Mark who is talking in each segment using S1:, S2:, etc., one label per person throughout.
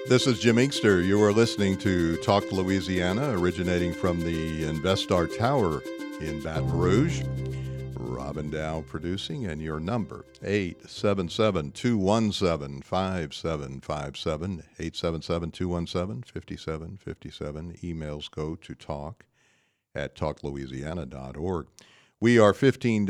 S1: This is Jim Inkster. You are listening to Talk Louisiana, originating from the Investar Tower in Baton Rouge. Robin Dow producing, and your number, 877-217-5757, 877-217-5757. Emails go to talk@talklouisiana.org. We are 14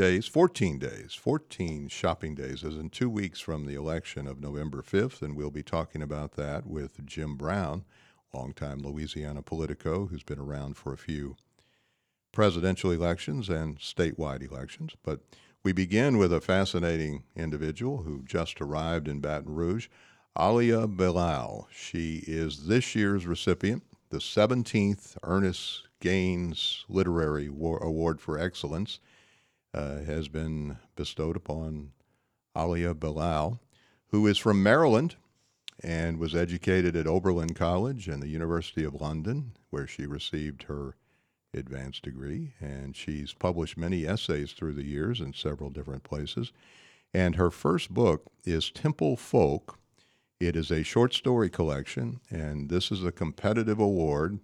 S1: shopping days, as in 2 weeks from the election of November 5th, and we'll be talking about that with Jim Brown, longtime Louisiana Politico, who's been around for a few presidential elections and statewide elections. But we begin with a fascinating individual who just arrived in Baton Rouge, Alia Bilal. She is this year's recipient, the 17th Ernest Gaines Literary Award for Excellence has been bestowed upon Alia Bilal, who is from Maryland and was educated at Oberlin College and the University of London, where she received her advanced degree. And she's published many essays through the years in several different places. And her first book is Temple Folk. It is a short story collection, and this is a competitive award,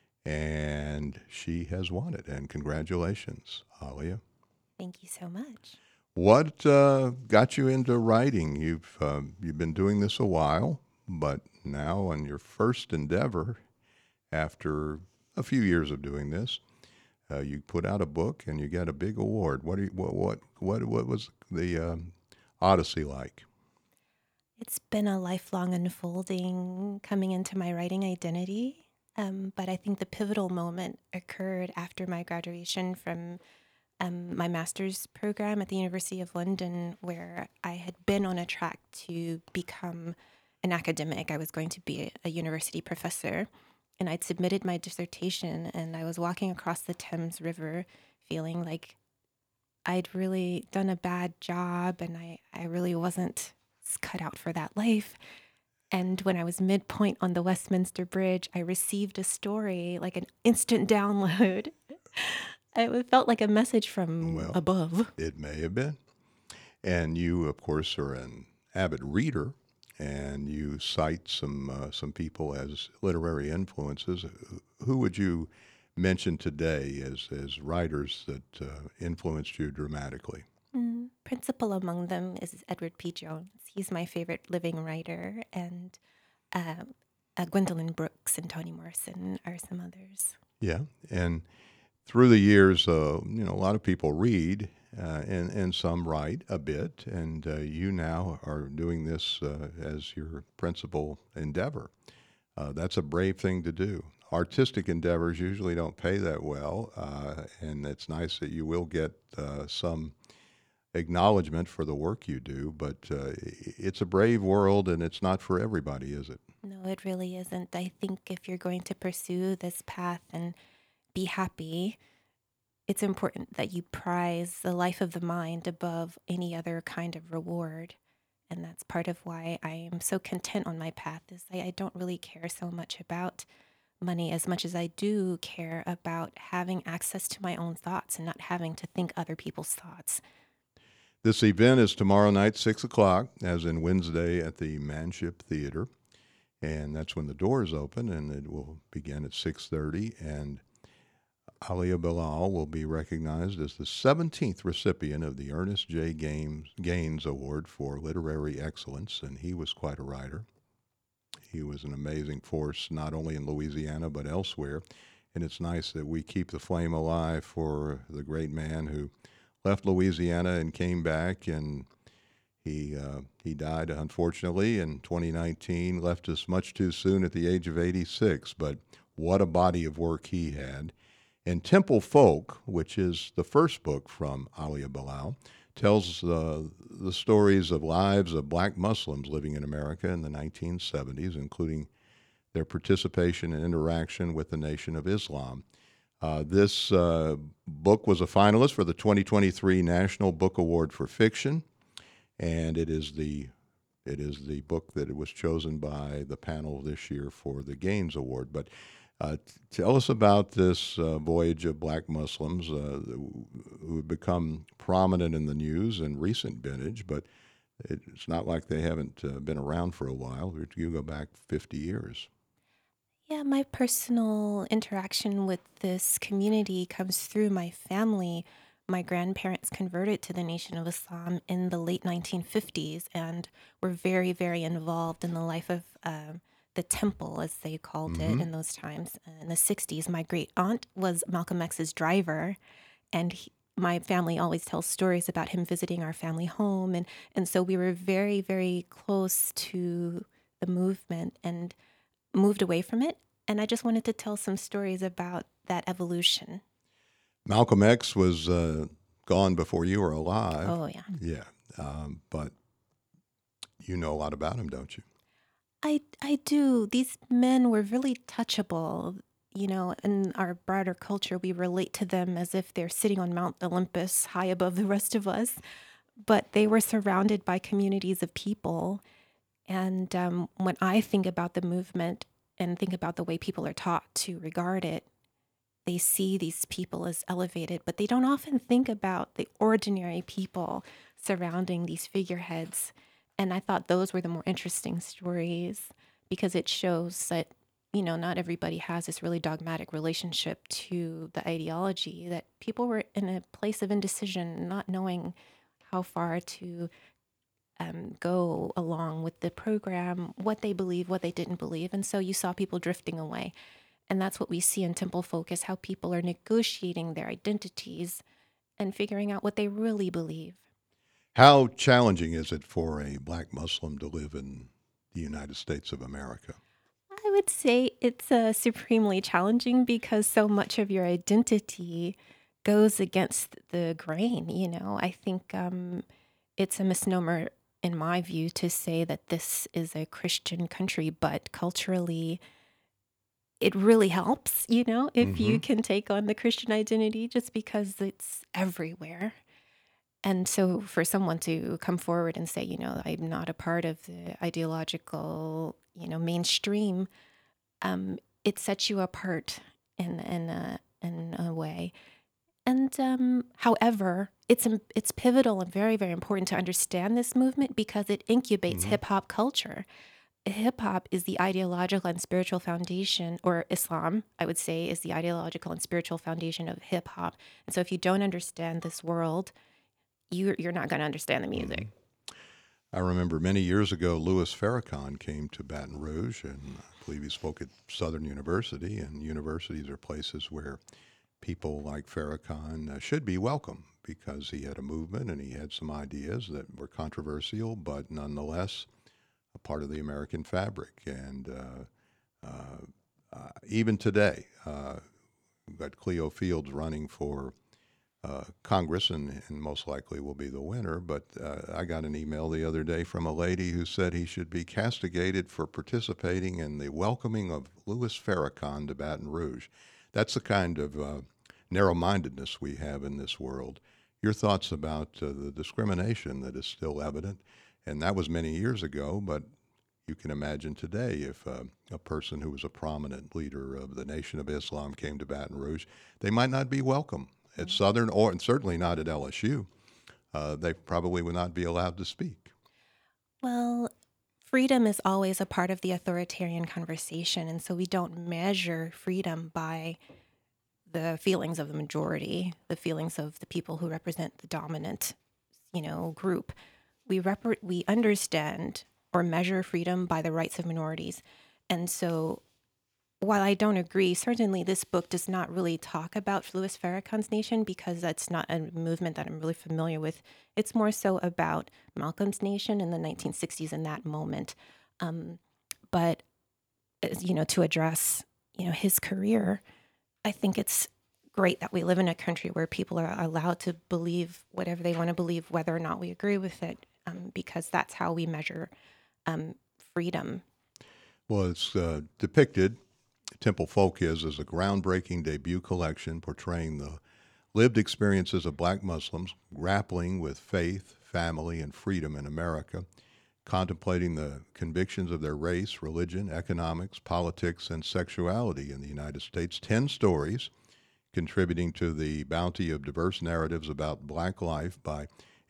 S1: and she has won it. And congratulations, Alia.
S2: Thank you so much.
S1: What got you into writing? You've been doing this a while, but now on your first endeavor, after a few years of doing this, you put out a book and you got a big award. What was the odyssey like?
S2: It's been a lifelong unfolding coming into my writing identity, but I think the pivotal moment occurred after my graduation from my master's program at the University of London, where I had been on a track to become an academic. I was going to be a university professor, and I'd submitted my dissertation, and I was walking across the Thames River feeling like I'd really done a bad job, and I really wasn't cut out for that life. And when I was midpoint on the Westminster Bridge, I received a story, like an instant download. It felt like a message from above.
S1: It may have been. And you, of course, are an avid reader, and you cite some people as literary influences. Who would you mention today as writers that influenced you dramatically?
S2: Principal among them is Edward P. Jones. He's my favorite living writer, and Gwendolyn Brooks and Toni Morrison are some others.
S1: Yeah, and through the years, a lot of people read, and some write a bit, and you now are doing this as your principal endeavor. That's a brave thing to do. Artistic endeavors usually don't pay that well, and it's nice that you will get some acknowledgement for the work you do, but it's a brave world, and it's not for everybody, is it?
S2: No, it really isn't. I think if you're going to pursue this path and be happy, it's important that you prize the life of the mind above any other kind of reward. And that's part of why I am so content on my path, is I don't really care so much about money as much as I do care about having access to my own thoughts and not having to think other people's thoughts.
S1: This event is tomorrow night, 6 o'clock, as in Wednesday at the Manship Theater. And that's when the doors open, and it will begin at 6:30. And Alia Bilal will be recognized as the 17th recipient of the Ernest J. Gaines Award for Literary Excellence, and he was quite a writer. He was an amazing force, not only in Louisiana, but elsewhere. And it's nice that we keep the flame alive for the great man who left Louisiana and came back, and he died, unfortunately, in 2019, left us much too soon at the age of 86, but what a body of work he had. And Temple Folk, which is the first book from Alia Bilal, tells the stories of lives of black Muslims living in America in the 1970s, including their participation and interaction with the Nation of Islam. This book was a finalist for the 2023 National Book Award for Fiction, and it is the book that it was chosen by the panel this year for the Gaines Award. But tell us about this voyage of black Muslims who have become prominent in the news in recent vintage, but It's not like they haven't been around for a while. You go back 50 years.
S2: Yeah, my personal interaction with this community comes through my family. My grandparents converted to the Nation of Islam in the late 1950s and were very, very involved in the life of the temple, as they called it
S1: Hmm.
S2: in those times. In the 60s, my great aunt was Malcolm X's driver, and my family always tells stories about him visiting our family home. And so we were very, very close to the movement and moved away from it. And I just wanted to tell some stories about that evolution.
S1: Malcolm X was gone before you were alive.
S2: Oh, yeah.
S1: Yeah. But you know a lot about him, don't you?
S2: I do. These men were really touchable. You know, in our broader culture, we relate to them as if they're sitting on Mount Olympus, high above the rest of us. But they were surrounded by communities of people. And when I think about the movement and think about the way people are taught to regard it, they see these people as elevated, but they don't often think about the ordinary people surrounding these figureheads. And I thought those were the more interesting stories because it shows that, you know, not everybody has this really dogmatic relationship to the ideology, that people were in a place of indecision, not knowing how far to go along with the program, what they believe, what they didn't believe. And so you saw people drifting away. And that's what we see in Temple Focus, how people are negotiating their identities and figuring out what they really believe.
S1: How challenging is it for a black Muslim to live in the United States of America?
S2: I would say it's supremely challenging because so much of your identity goes against the grain. You know, I think it's a misnomer, in my view, to say that this is a Christian country, but culturally, it really helps, you know, if
S1: Hmm.
S2: you can take on the Christian identity just because it's everywhere. And so for someone to come forward and say, you know, I'm not a part of the ideological, you know, mainstream, it sets you apart in a way. And however, it's pivotal and very, very important to understand this movement because it incubates
S1: Hmm.
S2: hip hop culture. Hip hop is the ideological and spiritual foundation, or Islam, I would say, is the ideological and spiritual foundation of hip hop. And so if you don't understand this world, you're not going to understand the
S1: Hmm.
S2: music.
S1: I remember many years ago, Louis Farrakhan came to Baton Rouge, and I believe he spoke at Southern University. And universities are places where people like Farrakhan should be welcome because he had a movement and he had some ideas that were controversial, but nonetheless a part of the American fabric. And even today, we've got Cleo Fields running for Congress and most likely will be the winner. But I got an email the other day from a lady who said he should be castigated for participating in the welcoming of Louis Farrakhan to Baton Rouge. That's the kind of narrow mindedness we have in this world. Your thoughts about the discrimination that is still evident? And that was many years ago, but you can imagine today if a person who was a prominent leader of the Nation of Islam came to Baton Rouge, they might not be welcome at Southern or and certainly not at LSU. They probably would not be allowed to speak.
S2: Well, freedom is always a part of the authoritarian conversation. And so we don't measure freedom by the feelings of the majority, the feelings of the people who represent the dominant, you know, group. We understand or measure freedom by the rights of minorities. And so while I don't agree, certainly this book does not really talk about Louis Farrakhan's nation because that's not a movement that I'm really familiar with. It's more so about Malcolm's nation in the 1960s in that moment. But you know, to address his career, I think it's great that we live in a country where people are allowed to believe whatever they want to believe, whether or not we agree with it, because that's how we measure freedom.
S1: Well, it's depicted, Temple Folk is, as a groundbreaking debut collection portraying the lived experiences of black Muslims grappling with faith, family, and freedom in America, contemplating the convictions of their race, religion, economics, politics, and sexuality in the United States. 10 stories contributing to the bounty of diverse narratives about black life by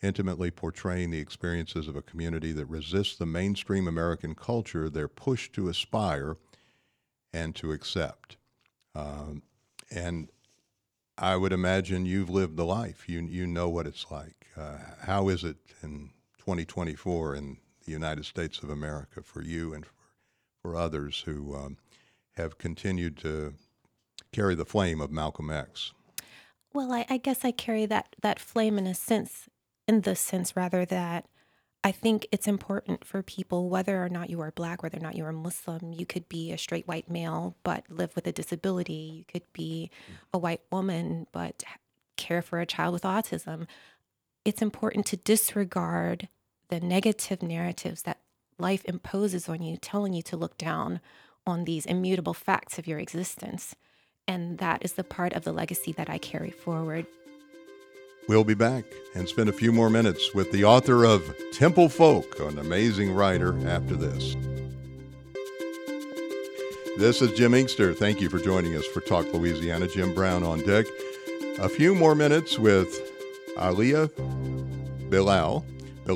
S1: intimately portraying the experiences of a community that resists the mainstream American culture they're pushed to aspire and to accept. Um, and I would imagine you've lived the life. You know what it's like. How is it in 2024 in the United States of America for you and for others who have continued to carry the flame of Malcolm X?
S2: Well, I guess I carry that flame in the sense rather that I think it's important for people, whether or not you are Black, whether or not you are Muslim. You could be a straight white male but live with a disability. You could be a white woman but care for a child with autism. It's important to disregard the negative narratives that life imposes on you, telling you to look down on these immutable facts of your existence. And that is the part of the legacy that I carry forward.
S1: We'll be back and spend a few more minutes with the author of Temple Folk, an amazing writer, after this. This is Jim Inkster. Thank you for joining us for Talk Louisiana. Jim Brown on deck. A few more minutes with Alia Bilal,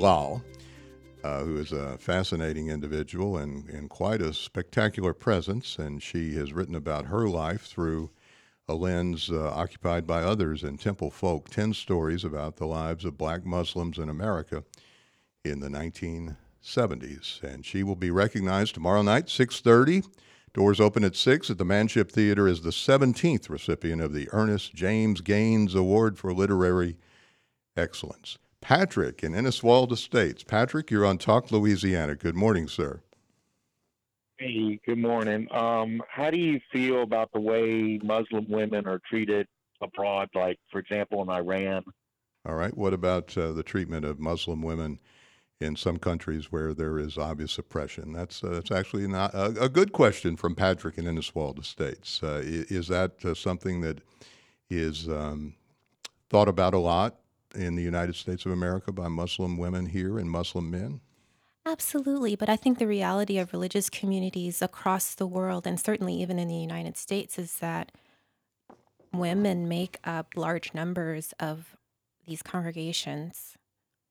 S1: who is a fascinating individual and quite a spectacular presence. And she has written about her life through a lens occupied by others in Temple Folk, 10 stories about the lives of Black Muslims in America in the 1970s. And she will be recognized tomorrow night, 6:30. Doors open at 6 at the Manship Theater as the 17th recipient of the Ernest James Gaines Award for Literary Excellence. Patrick in Inniswald Estates. Patrick, you're on Talk Louisiana. Good morning, sir.
S3: Hey, good morning. How do you feel about the way Muslim women are treated abroad, like, for example, in Iran?
S1: All right. What about the treatment of Muslim women in some countries where there is obvious oppression? That's actually not a good question from Patrick in Inniswald Estates. Is that something that is thought about a lot in the United States of America by Muslim women here and Muslim men?
S2: Absolutely. But I think the reality of religious communities across the world, and certainly even in the United States, is that women make up large numbers of these congregations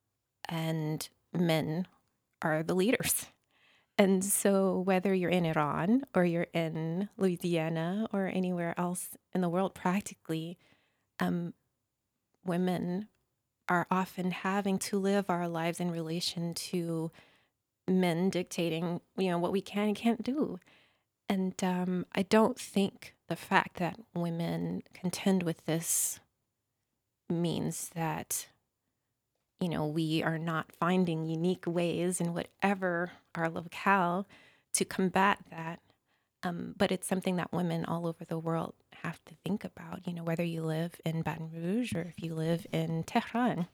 S2: and men are the leaders. And so, whether you're in Iran or you're in Louisiana or anywhere else in the world, practically, um, women are often having to live our lives in relation to men dictating, what we can and can't do. And I don't think the fact that women contend with this means that, we are not finding unique ways in whatever our locale to combat that. But it's something that women all over the world have to think about, whether you live in Baton Rouge or if you live in Tehran.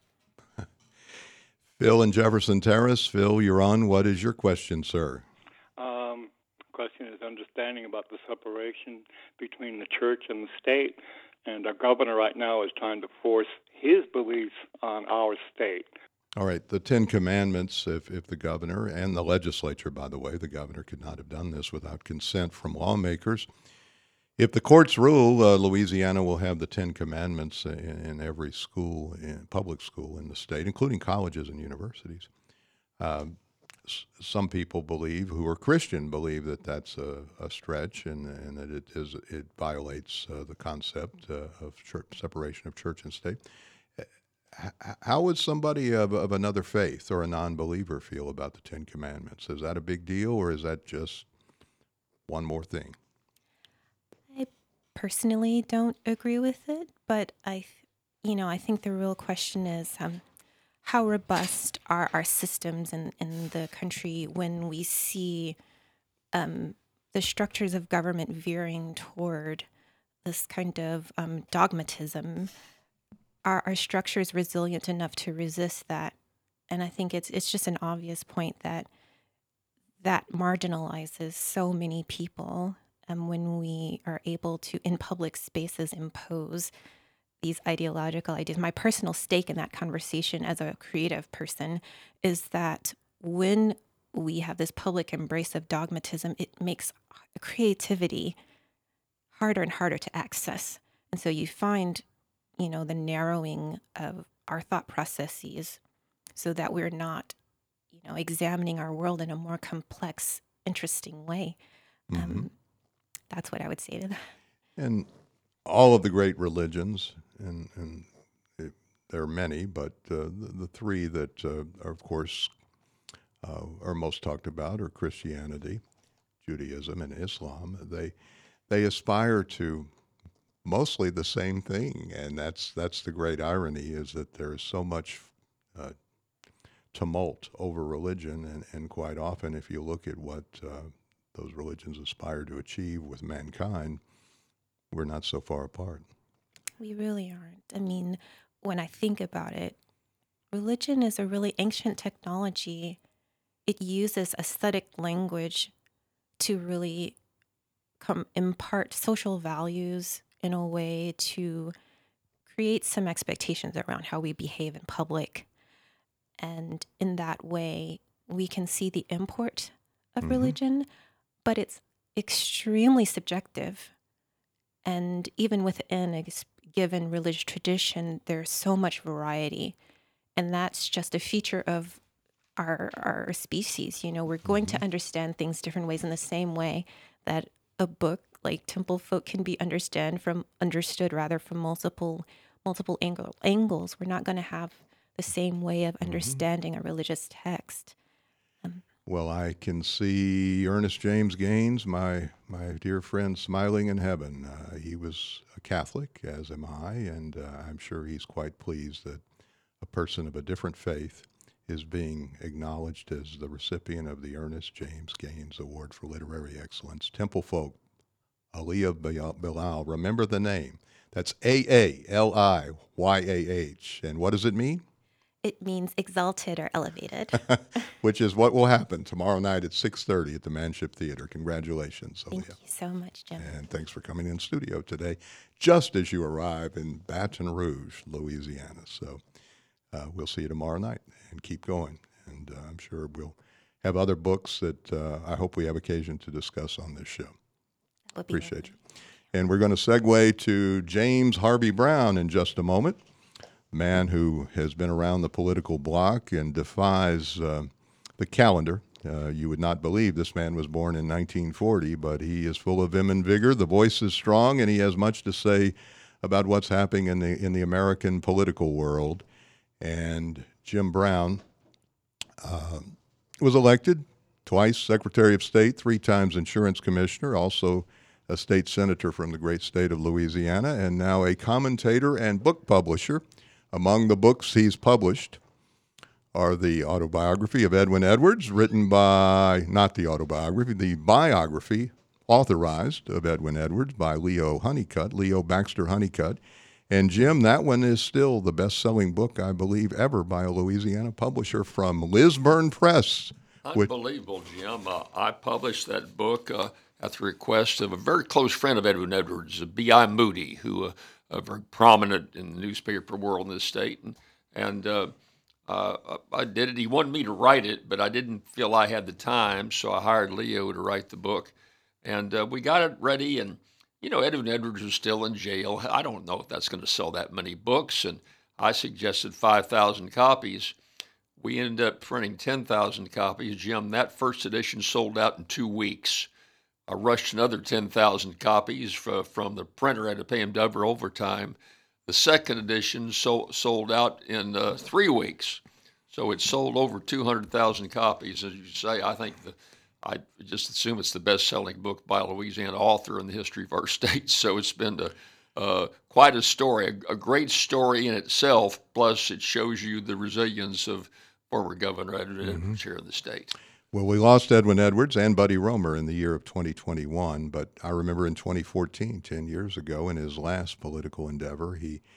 S1: Phil in Jefferson Terrace. Phil, you're on. What is your question, sir?
S4: Question is understanding about the separation between the church and the state. And our governor right now is trying to force his beliefs on our state.
S1: All right, the Ten Commandments, if the governor and the legislature, by the way, the governor could not have done this without consent from lawmakers. If the courts rule, Louisiana will have the Ten Commandments in every school, in public school in the state, including colleges and universities. Some people who are Christian, believe that that's a stretch and that it violates the concept of separation of church and state. How would somebody of another faith or a non-believer feel about the Ten Commandments? Is that a big deal, or is that just one more thing?
S2: I personally don't agree with it, but I think the real question is how robust are our systems in the country when we see the structures of government veering toward this kind of dogmatism? Are our structures resilient enough to resist that? And I think it's just an obvious point that marginalizes so many people when we are able to, in public spaces, impose these ideological ideas. My personal stake in that conversation as a creative person is that when we have this public embrace of dogmatism, it makes creativity harder and harder to access. And so you find, the narrowing of our thought processes so that we're not, examining our world in a more complex, interesting way.
S1: Mhm.
S2: That's what I would say to that.
S1: And all of the great religions, and there are many, but the three that are, of course, are most talked about are Christianity, Judaism, and Islam. They aspire to mostly the same thing, and that's the great irony, is that there is so much tumult over religion, and quite often, if you look at what those religions aspire to achieve with mankind, we're not so far apart.
S2: We really aren't. I mean, when I think about it, religion is a really ancient technology. It uses aesthetic language to really impart social values in a way to create some expectations around how we behave in public. And in that way, we can see the import of
S1: Mhm.
S2: religion, but it's extremely subjective. And even within a given religious tradition, there's so much variety. And that's just a feature of our species. We're going to understand things different ways in the same way that a book like Temple Folk can be understood from multiple angles. We're not going to have the same way of understanding a religious text.
S1: Well, I can see Ernest James Gaines, my dear friend, smiling in heaven. He was a Catholic, as am I, and I'm sure he's quite pleased that a person of a different faith is being acknowledged as the recipient of the Ernest James Gaines Award for Literary Excellence. Temple Folk, Aliyah Bilal, remember the name. That's Aliyyah. And what does it mean?
S2: It means exalted or elevated.
S1: Which is what will happen tomorrow night at 6:30 at the Manship Theater. Congratulations,
S2: Thank
S1: Aliyah.
S2: you so much, Jim.
S1: And thanks for coming in studio today, just as you arrive in Baton Rouge, Louisiana. So we'll see you tomorrow night, and keep going. And I'm sure we'll have other books that I hope we have occasion to discuss on this show.
S2: That would be
S1: Appreciate
S2: lovely.
S1: you. And we're going to segue to James Harvey Brown in just a moment, a man who has been around the political block and defies the calendar. You would not believe this man was born in 1940, but he is full of vim and vigor. The voice is strong, and he has much to say about what's happening in the American political world. And Jim Brown was elected twice Secretary of State, 3 times Insurance Commissioner, also a state senator from the great state of Louisiana, and now a commentator and book publisher. Among the books he's published are the autobiography of Edwin Edwards, written by, not the autobiography, the biography, authorized, of Edwin Edwards by Leo Baxter Honeycutt. And Jim, that one is still the best-selling book, I believe, ever by a Louisiana publisher from Lisburn Press.
S5: Unbelievable, Jim. I published that book at the request of a very close friend of Edwin Edwards, B.I. Moody, who very prominent in the newspaper world in this state. And I did it. He wanted me to write it, but I didn't feel I had the time, so I hired Leo to write the book. And we got it ready, and, Edwin Edwards was still in jail. I don't know if that's going to sell that many books, and I suggested 5,000 copies. We ended up printing 10,000 copies. Jim, that first edition sold out in 2 weeks. I rushed another 10,000 copies from the printer. I had to pay him double overtime. The second edition sold out in 3 weeks. So it sold over 200,000 copies. As you say, I just assume it's the best-selling book by a Louisiana author in the history of our state. So it's been quite a story, a great story in itself, plus it shows you the resilience of former Governor Edwin Edwards here in the state.
S1: Well, we lost Edwin Edwards and Buddy Roemer in the year of 2021, but I remember in 2014, 10 years ago, in his last political endeavor,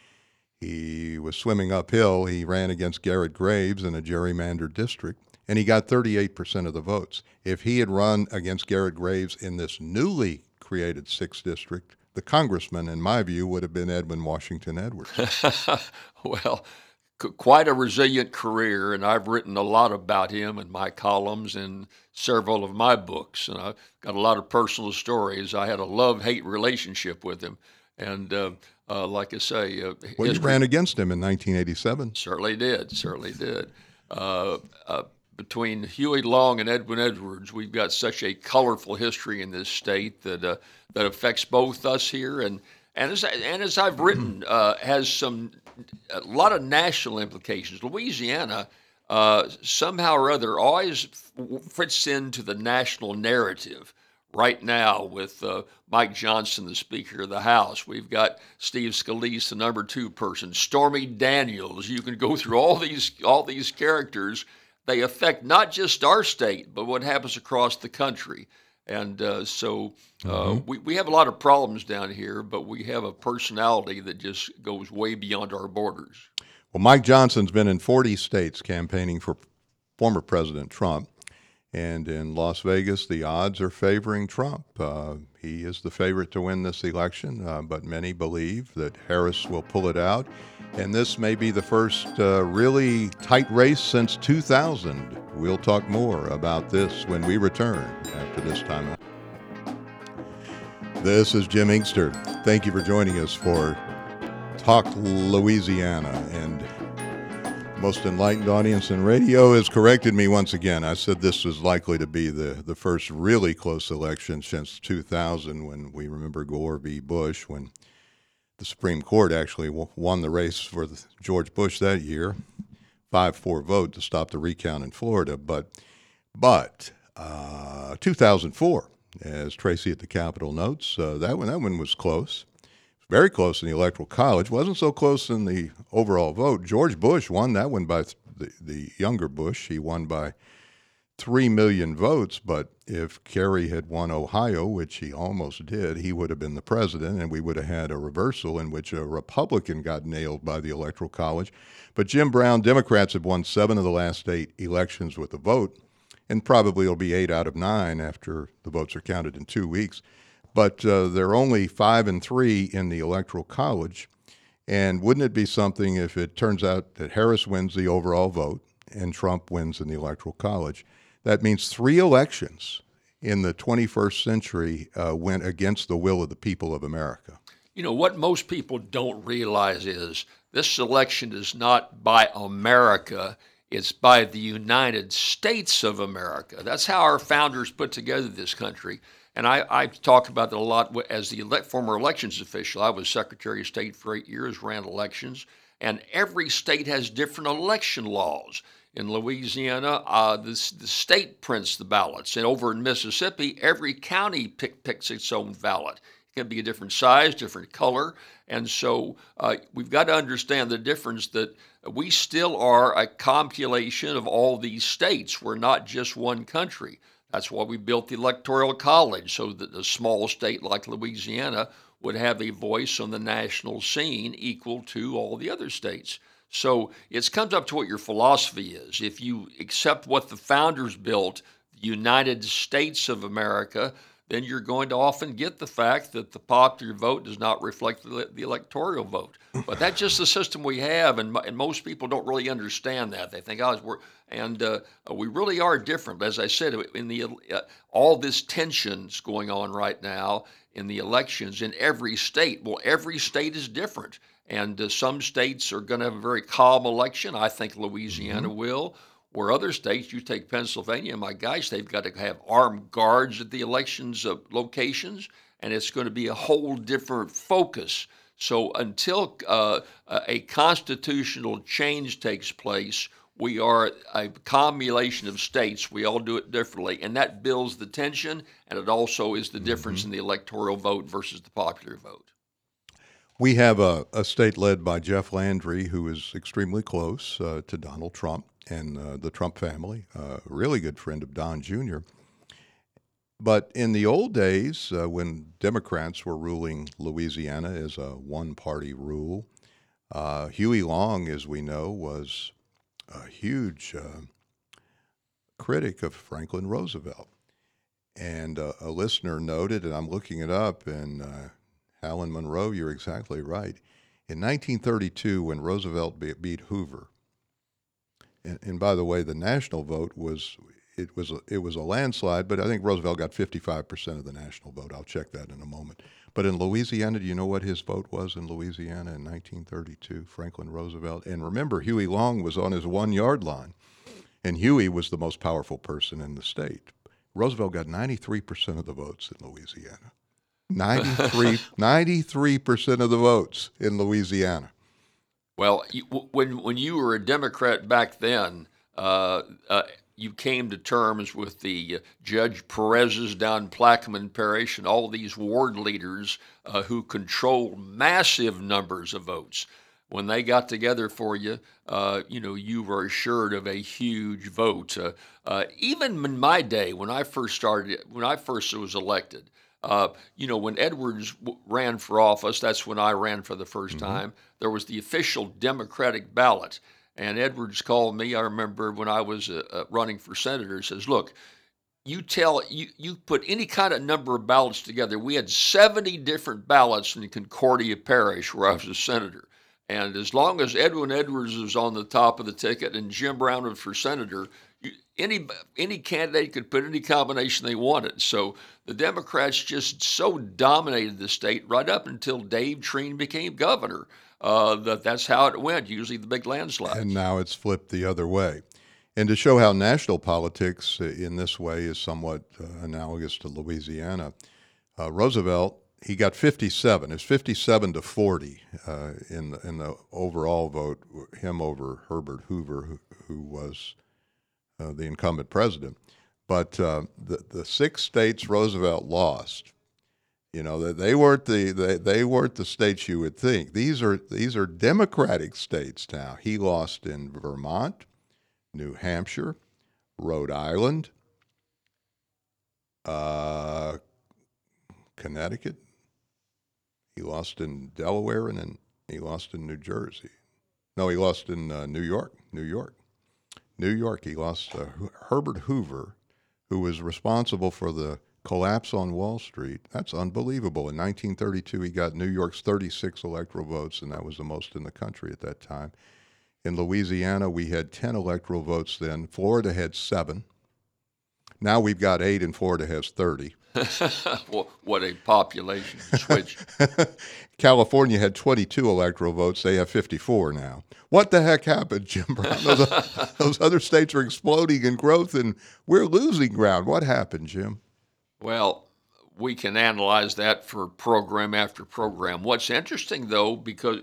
S1: he was swimming uphill. He ran against Garrett Graves in a gerrymandered district, and he got 38% of the votes. If he had run against Garrett Graves in this newly created 6th district, the congressman, in my view, would have been Edwin Washington Edwards.
S5: Well, quite a resilient career, and I've written a lot about him in my columns and several of my books, and I've got a lot of personal stories. I had a love-hate relationship with him, and like I say,
S1: Well, you ran against him in 1987.
S5: Certainly did. between Huey Long and Edwin Edwards, we've got such a colorful history in this state that affects both us here and as I've written has a lot of national implications. Louisiana somehow or other always fits into the national narrative. Right now, with Mike Johnson, the Speaker of the House, we've got Steve Scalise, the number 2 person, Stormy Daniels. You can go through all these characters. They affect not just our state, but what happens across the country. And we have a lot of problems down here, but we have a personality that just goes way beyond our borders.
S1: Well, Mike Johnson's been in 40 states campaigning for former President Trump. And in Las Vegas, the odds are favoring Trump. He is the favorite to win this election, but many believe that Harris will pull it out. And this may be the first really tight race since 2000. We'll talk more about this when we return after this time. This is Jim Inkster. Thank you for joining us for Talk Louisiana. And most enlightened audience in radio has corrected me once again. I said this was likely to be the first really close election since 2000, when we remember Gore v. Bush, when the Supreme Court actually won the race for George Bush that year, 5-4 vote to stop the recount in Florida. But 2004, as Tracy at the Capitol notes, that one was close. Very close in the Electoral College. Wasn't so close in the overall vote. George Bush won that one by the younger Bush. He won by 3 million votes. But if Kerry had won Ohio, which he almost did, he would have been the president, and we would have had a reversal in which a Republican got nailed by the Electoral College. But Jim Brown, Democrats have won 7 of the last 8 elections with a vote, and probably it'll be 8 out of 9 after the votes are counted in 2 weeks. But they're only 5-3 in the Electoral College. And wouldn't it be something if it turns out that Harris wins the overall vote and Trump wins in the Electoral College? That means 3 elections in the 21st century went against the will of the people of America.
S5: You know, what most people don't realize is this election is not by America. It's by the United States of America. That's how our founders put together this country. And I've talked about that a lot as the former elections official. I was Secretary of State for 8 years, ran elections, and every state has different election laws. In Louisiana, the state prints the ballots, and over in Mississippi, every county picks its own ballot. It can be a different size, different color, and so we've got to understand the difference that we still are a compilation of all these states. We're not just one country. That's why we built the Electoral College, so that a small state like Louisiana would have a voice on the national scene equal to all the other states. So it comes up to what your philosophy is. If you accept what the founders built, the United States of America, then you're going to often get the fact that the popular vote does not reflect the electoral vote. But that's just the system we have, and most people don't really understand that. They think, we really are different. As I said, in all this tension's going on right now in the elections in every state. Well, every state is different, and some states are going to have a very calm election. I think Louisiana will. Where other states, you take Pennsylvania, my gosh, they've got to have armed guards at the elections locations, and it's going to be a whole different focus. So until a constitutional change takes place, we are a combination of states. We all do it differently, and that builds the tension, and it also is the difference in the electoral vote versus the popular vote.
S1: We have a state led by Jeff Landry, who is extremely close to Donald Trump and the Trump family, a really good friend of Don Jr. But in the old days, when Democrats were ruling Louisiana as a one-party rule, Huey Long, as we know, was a huge critic of Franklin Roosevelt. And a listener noted, and I'm looking it up, and Alan Monroe, you're exactly right. In 1932, when Roosevelt beat Hoover, and by the way, the national vote was a landslide, but I think Roosevelt got 55% of the national vote. I'll check that in a moment. But in Louisiana, do you know what his vote was in Louisiana in 1932? Franklin Roosevelt. And remember, Huey Long was on his 1 yard line. and Huey was the most powerful person in the state. Roosevelt got 93% of the votes in Louisiana. 93% of the votes in Louisiana.
S5: Well, when you were a Democrat back then, you came to terms with the Judge Perez's down in Plaquemine Parish and all these ward leaders who controlled massive numbers of votes. When they got together for you, you were assured of a huge vote. Even in my day, when I first was elected, when Edwards ran for office, that's when I ran for the first time. There was the official Democratic ballot, and Edwards called me. I remember when I was running for senator, says, "Look, you put any kind of number of ballots together." We had 70 different ballots in Concordia Parish where I was a senator. And as long as Edwin Edwards was on the top of the ticket and Jim Brown was for senator, any candidate could put any combination they wanted. So the Democrats just so dominated the state right up until Dave Treen became governor. That's how it went, usually the big landslides.
S1: And now it's flipped the other way. And to show how national politics in this way is somewhat analogous to Louisiana, Roosevelt, he got 57. It's 57-40 in the overall vote, him over Herbert Hoover, who was the incumbent president. But the 6 states Roosevelt lost, they weren't the states you would think. These are Democratic states now. He lost in Vermont, New Hampshire, Rhode Island, Connecticut. He lost in Delaware, and then he lost in New Jersey. No, he lost in New York. New York. He lost Herbert Hoover, who was responsible for the collapse on Wall Street. That's unbelievable. In 1932, he got New York's 36 electoral votes, and that was the most in the country at that time. In Louisiana, we had 10 electoral votes then. Florida had 7. Now we've got 8, and Florida has 30.
S5: Well, what a population switch.
S1: California had 22 electoral votes. They have 54 now. What the heck happened, Jim Brown? Those other states are exploding in growth, and we're losing ground. What happened, Jim?
S5: Well, we can analyze that for program after program. What's interesting, though, because,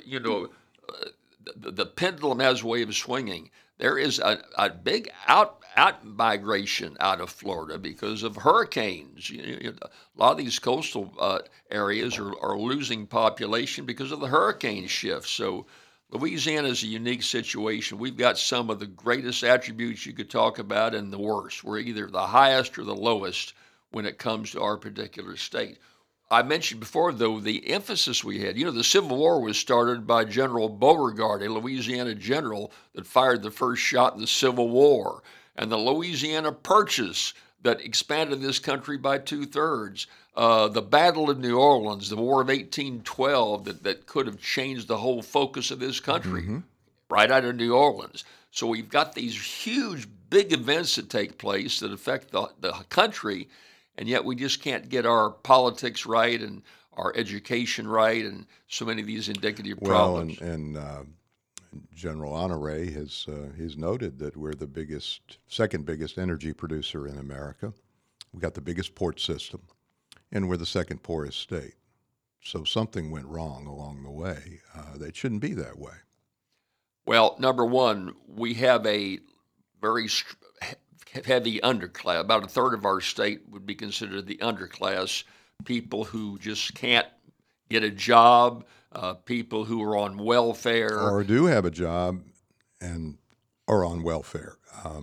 S5: the pendulum has a way of swinging. There is a big out migration out of Florida because of hurricanes. A lot of these coastal areas are losing population because of the hurricane shift. So Louisiana is a unique situation. We've got some of the greatest attributes you could talk about and the worst. We're either the highest or the lowest when it comes to our particular state. I mentioned before, though, the emphasis we had. The Civil War was started by General Beauregard, a Louisiana general that fired the first shot in the Civil War. And the Louisiana Purchase that expanded this country by 2/3. The Battle of New Orleans, the War of 1812 that could have changed the whole focus of this country, right out of New Orleans. So we've got these huge, big events that take place that affect the country, and yet we just can't get our politics right and our education right and so many of these indicative problems.
S1: Well, and General Honoré he's noted that we're the second biggest energy producer in America. We've got the biggest port system, and we're the second poorest state. So something went wrong along the way. That shouldn't be that way.
S5: Well, number one, we have a very heavy underclass. About a third of our state would be considered the underclass, people who just can't get a job, people who are on welfare.
S1: Or do have a job and are on welfare.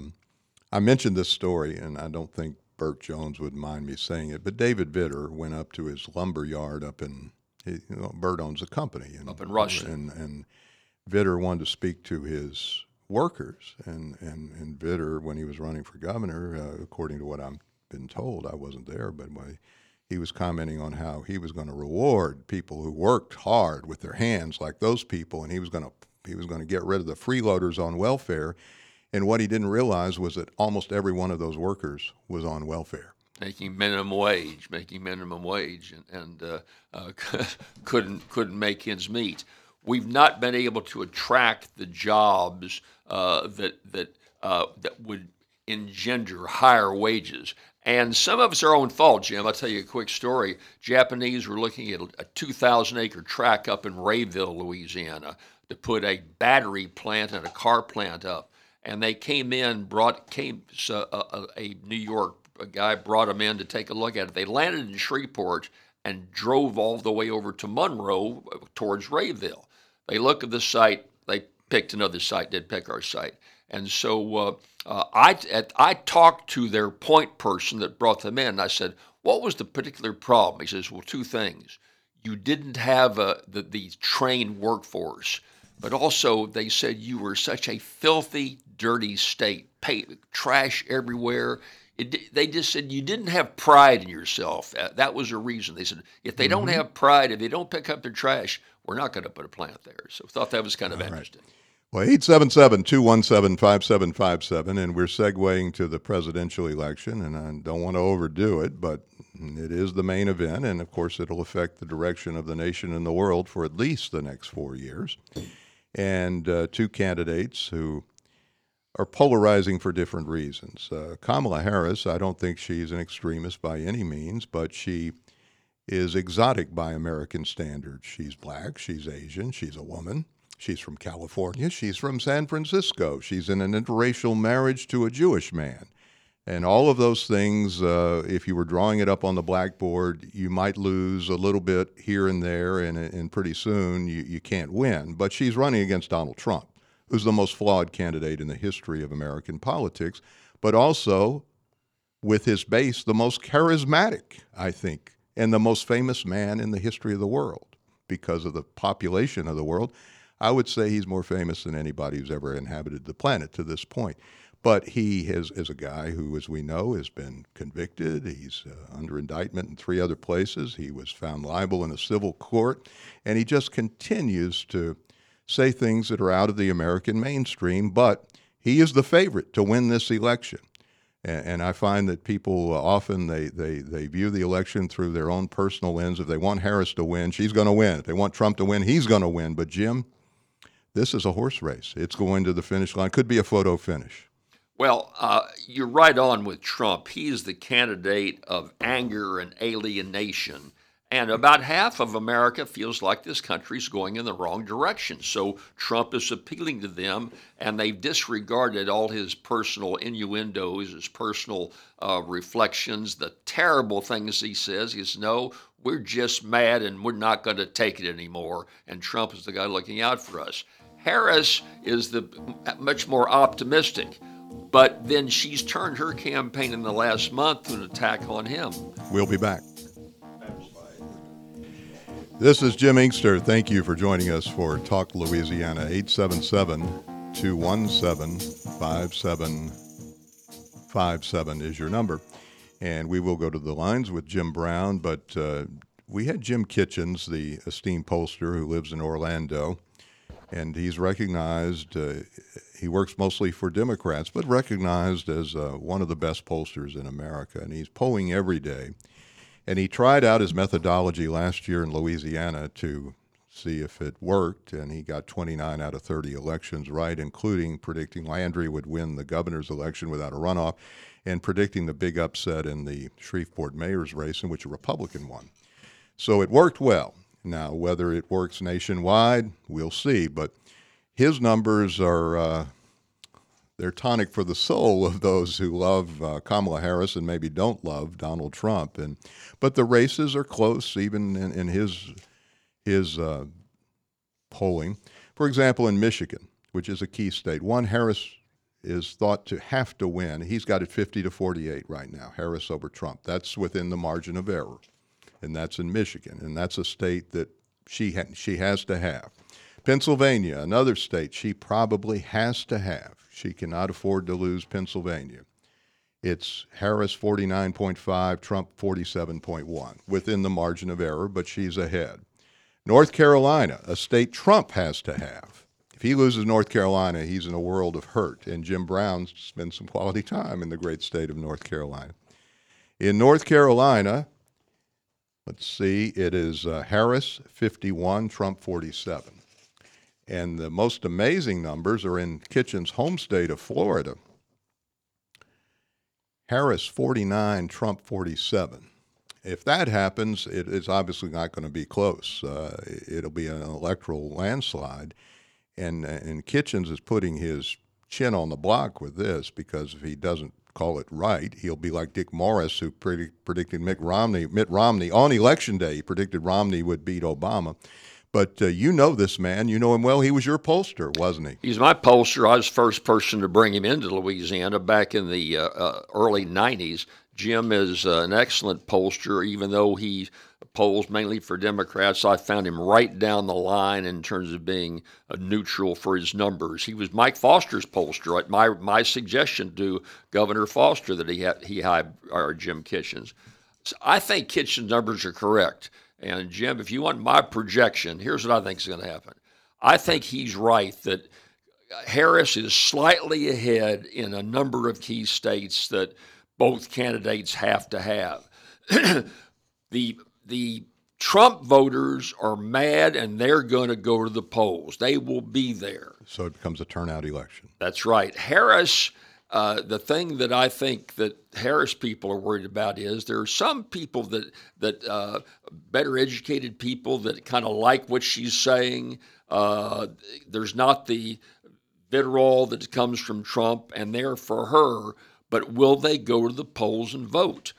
S1: I mentioned this story, and I don't think Burt Jones would mind me saying it, but David Vitter went up to his lumber yard up in, Burt owns a company.
S5: Up in Ruston.
S1: And Vitter wanted to speak to his workers, and Vitter, when he was running for governor, according to what I've been told, I wasn't there, but he was commenting on how he was going to reward people who worked hard with their hands like those people, and he was going to get rid of the freeloaders on welfare. And what he didn't realize was that almost every one of those workers was on welfare.
S5: Making minimum wage, and couldn't make ends meet. We've not been able to attract the jobs that that would engender higher wages. And some of it's our own fault, Jim. I'll tell you a quick story. Japanese were looking at a 2,000-acre tract up in Rayville, Louisiana, to put a battery plant and a car plant up. And they came in, a New York guy brought them in to take a look at it. They landed in Shreveport and drove all the way over to Monroe towards Rayville. They looked at the site. They picked another site, did pick our site. And so I talked to their point person that brought them in. And I said, what was the particular problem? He says, well, two things. You didn't have the trained workforce, but also they said you were such a filthy, dirty state, trash everywhere. They just said you didn't have pride in yourself. That was a reason. They said, if they don't have pride, if they don't pick up their trash, we're not going to put a plant there. So I thought that was kind of interesting.
S1: Well, 877-217-5757, and we're segueing to the presidential election, and I don't want to overdo it, but it is the main event, and of course it'll affect the direction of the nation and the world for at least the next 4 years. And two candidates who are polarizing for different reasons. Kamala Harris, I don't think she's an extremist by any means, but she is exotic by American standards. She's black, she's Asian, she's a woman. She's from California. She's from San Francisco. She's in an interracial marriage to a Jewish man. And all of those things, if you were drawing it up on the blackboard, you might lose a little bit here and there, and pretty soon you can't win. But she's running against Donald Trump, who's the most flawed candidate in the history of American politics, but also, with his base, the most charismatic, I think, and the most famous man in the history of the world because of the population of the world. I would say he's more famous than anybody who's ever inhabited the planet to this point. But he is a guy who, as we know, has been convicted. He's under indictment in 3 other places. He was found liable in a civil court. And he just continues to say things that are out of the American mainstream. But he is the favorite to win this election. And I find that people often, they view the election through their own personal lens. If they want Harris to win, she's going to win. If they want Trump to win, he's going to win. But, Jim, this is a horse race. It's going to the finish line. Could be a photo finish.
S5: Well, you're right on with Trump. He is the candidate of anger and alienation. And about half of America feels like this country's going in the wrong direction. So Trump is appealing to them, and they've disregarded all his personal innuendos, his personal reflections, the terrible things he says. He says, no, we're just mad and we're not going to take it anymore. And Trump is the guy looking out for us. Harris is the much more optimistic, but then she's turned her campaign in the last month to an attack on him.
S1: We'll be back. This is Jim Inkster. Thank you for joining us for Talk Louisiana. 877-217-5757 is your number. And we will go to the lines with Jim Brown, but we had Jim Kitchens, the esteemed pollster who lives in Orlando, and he's recognized, he works mostly for Democrats, but recognized as one of the best pollsters in America, and he's polling every day. And he tried out his methodology last year in Louisiana to see if it worked, and he got 29 out of 30 elections right, including predicting Landry would win the governor's election without a runoff, and predicting the big upset in the Shreveport mayor's race in which a Republican won. So it worked well. Now, whether it works nationwide, we'll see. But his numbers are they're tonic for the soul of those who love Kamala Harris and maybe don't love Donald Trump. But the races are close, even in his polling. For example, in Michigan, which is a key state, Harris is thought to have to win. He's got it 50-48 right now, Harris over Trump. That's within the margin of error. And that's in Michigan, and that's a state that she has to have. Pennsylvania, another state she probably has to have. She cannot afford to lose Pennsylvania. It's Harris 49.5, Trump 47.1, within the margin of error, but she's ahead. North Carolina, a state Trump has to have. If he loses North Carolina, he's in a world of hurt, and Jim Brown spent some quality time in the great state of North Carolina. In North Carolina, let's see, it is Harris 51, Trump 47. And the most amazing numbers are in Kitchen's home state of Florida. Harris 49, Trump 47. If that happens, it's obviously not going to be close. It'll be an electoral landslide. And Kitchens is putting his chin on the block with this, because if he doesn't call it right, he'll be like Dick Morris, who predicted Mitt Romney on Election Day. He predicted Romney would beat Obama. But you know this man. You know him well. He was your pollster, wasn't he?
S5: He's my pollster. I was the first person to bring him into Louisiana back in the early 90s. Jim is an excellent pollster, even though he polls mainly for Democrats. I found him right down the line in terms of being neutral for his numbers. He was Mike Foster's pollster at my suggestion to Governor Foster that he hired Jim Kitchens. So I think Kitchens' numbers are correct. And Jim, if you want my projection, here's what I think is going to happen. I think he's right that Harris is slightly ahead in a number of key states that both candidates have to have. The Trump voters are mad, and they're going to go to the polls. They will be there.
S1: So it becomes a turnout election.
S5: That's right. Harris, the thing that I think that Harris people are worried about is there are some people that better educated people that kind of like what she's saying. There's not the vitriol that comes from Trump, and they're for her. But will they go to the polls and vote?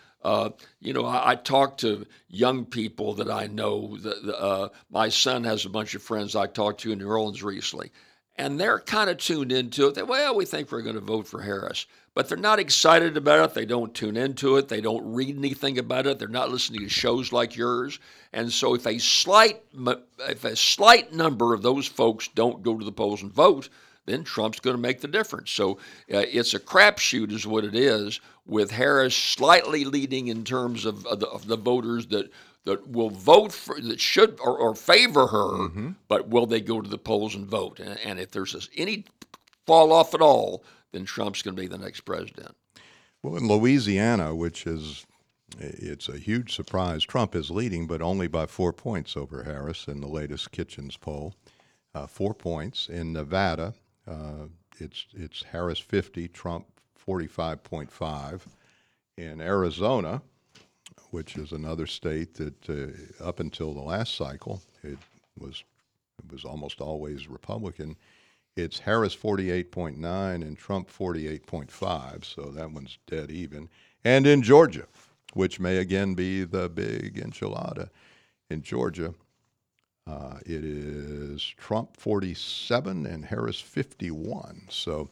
S5: I talk to young people that I know. My son has a bunch of friends I talked to in New Orleans recently, and they're kind of tuned into it. We think we're going to vote for Harris. But they're not excited about it. They don't tune into it. They don't read anything about it. They're not listening to shows like yours. And so if a slight number of those folks don't go to the polls and vote, then Trump's going to make the difference. So it's a crapshoot is what it is, with Harris slightly leading in terms of the voters that will vote for, that should or favor her, but will they go to the polls and vote? And if there's any fall off at all, then Trump's going to be the next president.
S1: Well, in Louisiana, it's a huge surprise, Trump is leading, but only by 4 points over Harris in the latest Kitchens poll. 4 points. In Nevada, it's Harris 50, Trump 45.5. In Arizona, which is another state that up until the last cycle, it was almost always Republican, it's Harris 48.9 and Trump 48.5, so that one's dead even. And in Georgia, which may again be the big enchilada, in Georgia, it is Trump 47 and Harris 51. So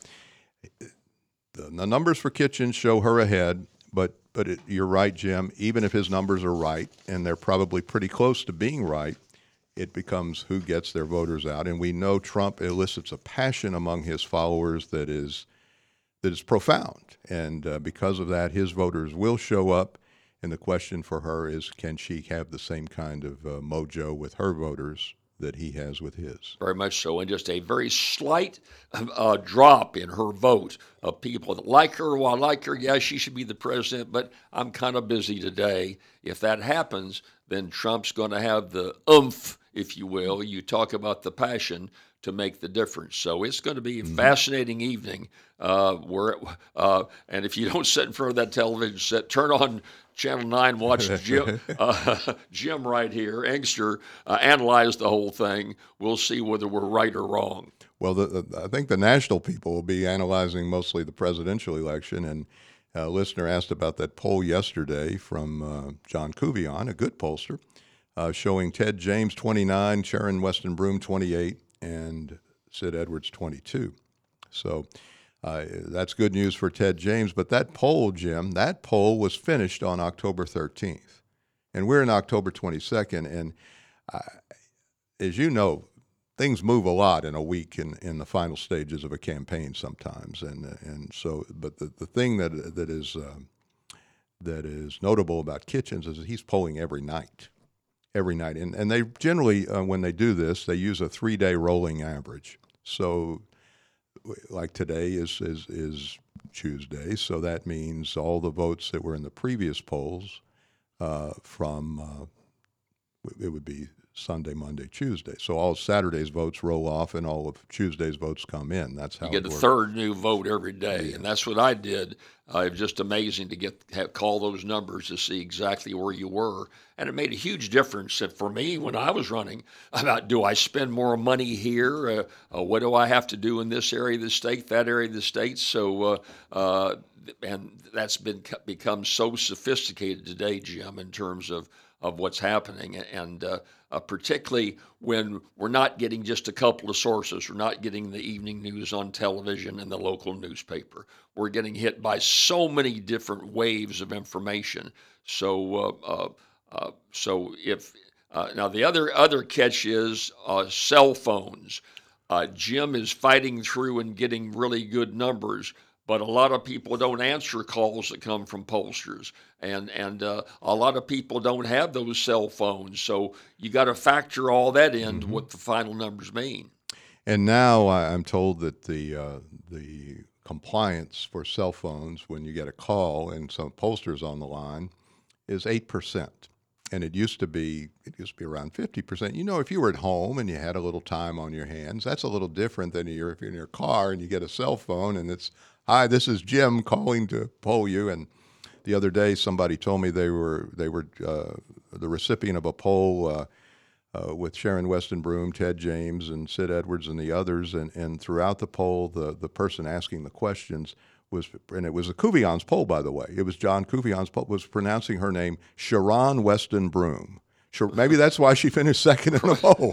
S1: the numbers for Kitchens show her ahead, but you're right, Jim. Even if his numbers are right, and they're probably pretty close to being right, it becomes who gets their voters out. And we know Trump elicits a passion among his followers that is profound. And because of that, his voters will show up. And the question for her is, can she have the same kind of mojo with her voters that he has with his?
S5: Very much so. And just a very slight drop in her vote of people that like her. Well, I like her. Yeah, she should be the president, but I'm kind of busy today. If that happens, then Trump's going to have the oomph, if you will. You talk about the passion to make the difference. So it's going to be a fascinating evening. And if you don't sit in front of that television set, turn on Channel 9, watch Jim right here, Engster, analyze the whole thing. We'll see whether we're right or wrong.
S1: Well, I think the national people will be analyzing mostly the presidential election. And a listener asked about that poll yesterday from John Couvion, a good pollster, showing Ted James 29, Sharon Weston Broome 28, and Sid Edwards 22. So that's good news for Ted James. But that poll, Jim, was finished on October 13th. And we're in October 22nd. And as you know, things move a lot in a week in the final stages of a campaign sometimes. And so, but the thing that is notable about Kitchens is that he's polling every night. And they generally, when they do this, they use a 3-day rolling average. So like today is Tuesday, so that means all the votes that were in the previous polls it would be Sunday, Monday, Tuesday. So all of Saturday's votes roll off and all of Tuesday's votes come in. That's how
S5: You get
S1: it
S5: a
S1: works.
S5: third new vote every day, and that's what I did. It was just amazing to call those numbers to see exactly where you were, and it made a huge difference for me when I was running about, do I spend more money here? What do I have to do in this area of the state, that area of the state? So, and that's become so sophisticated today, Jim, in terms of what's happening, and particularly when we're not getting just a couple of sources. We're not getting the evening news on television and the local newspaper. We're getting hit by so many different waves of information. So, if now the other catch is cell phones. Jim is fighting through and getting really good numbers, but a lot of people don't answer calls that come from pollsters, and a lot of people don't have those cell phones. So you got to factor all that into what the final numbers mean.
S1: And now I'm told that the compliance for cell phones when you get a call and some pollsters on the line is 8%. And it used to be around 50%. You know, if you were at home and you had a little time on your hands, that's a little different than if you're in your car and you get a cell phone and it's, "Hi, this is Jim calling to poll you." And the other day, somebody told me they were the recipient of a poll with Sharon Weston Broom, Ted James, and Sid Edwards, and the others. And throughout the poll, the person asking the questions and it was a Couvillon's poll, by the way. It was John Couvillon's poll, was pronouncing her name Sharon Weston Broom. Maybe that's why she finished second in the poll.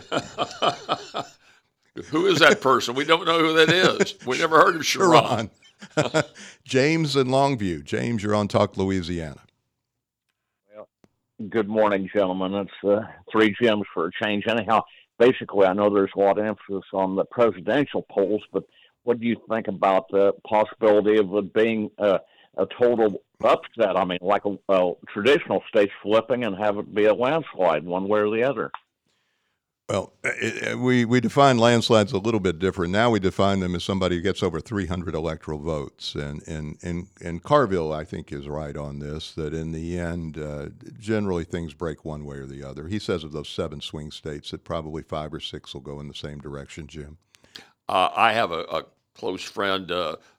S5: Who is that person? We don't know who that is. We never heard of Sharon.
S1: James in Longview. James, you're on Talk Louisiana.
S6: Well, good morning, gentlemen. It's three Jims for a change. Anyhow, basically, I know there's a lot of emphasis on the presidential polls, but what do you think about the possibility of it being a total upset? I mean, like a traditional state flipping and have it be a landslide one way or the other.
S1: Well, we define landslides a little bit different. Now we define them as somebody who gets over 300 electoral votes. And Carville, I think, is right on this, that in the end, generally things break one way or the other. He says of those 7 swing states that probably 5 or 6 will go in the same direction, Jim.
S5: I have a close friend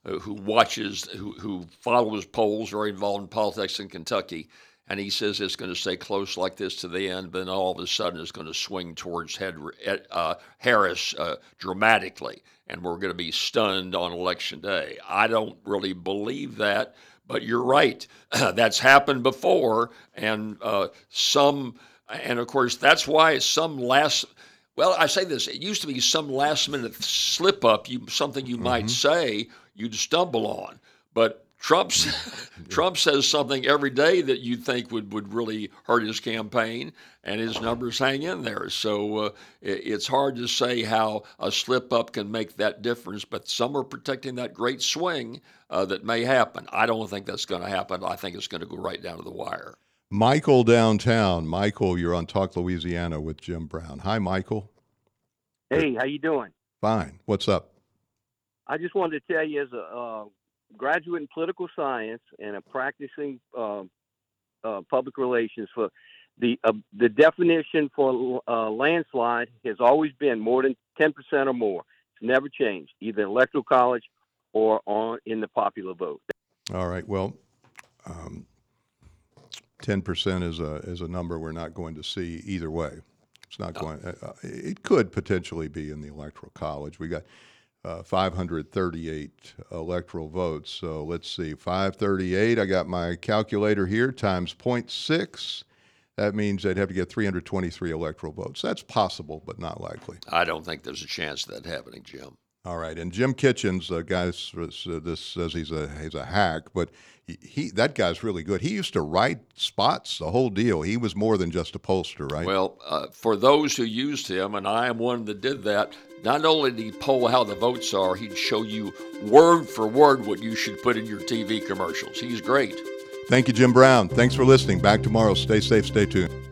S5: who follows polls, very involved in politics in Kentucky, and he says it's going to stay close like this to the end, but then all of a sudden it's going to swing towards Harris dramatically, and we're going to be stunned on Election Day. I don't really believe that, but you're right. That's happened before, and of course, that's why well, I say this, it used to be some last-minute slip-up, something you might say, you'd stumble on. But Trump says something every day that you'd think would really hurt his campaign, and his numbers hang in there. So it's hard to say how a slip-up can make that difference, but some are protecting that great swing that may happen. I don't think that's going to happen. I think it's going to go right down to the wire.
S1: Michael downtown. Michael, you're on Talk Louisiana with Jim Brown. Hi, Michael.
S7: Hey, how you doing?
S1: Fine. What's up?
S7: I just wanted to tell you, as a graduate in political science and a practicing public relations, for the definition for landslide has always been more than 10% or more. It's never changed, either in electoral college or in the popular vote.
S1: All right. Well, 10% is a number we're not going to see either way. It's not going. It could potentially be in the electoral college. We got 538 electoral votes. So let's see, 538. I got my calculator here times 0.6. That means they'd have to get 323 electoral votes. That's possible, but not likely.
S5: I don't think there's a chance of that happening, Jim.
S1: All right, and Jim Kitchens, the guy this says he's a hack, but that guy's really good. He used to write spots, the whole deal. He was more than just a pollster, right?
S5: Well, for those who used him, and I am one that did that, not only did he poll how the votes are, he'd show you word for word what you should put in your TV commercials. He's great.
S1: Thank you, Jim Brown. Thanks for listening. Back tomorrow. Stay safe, stay tuned.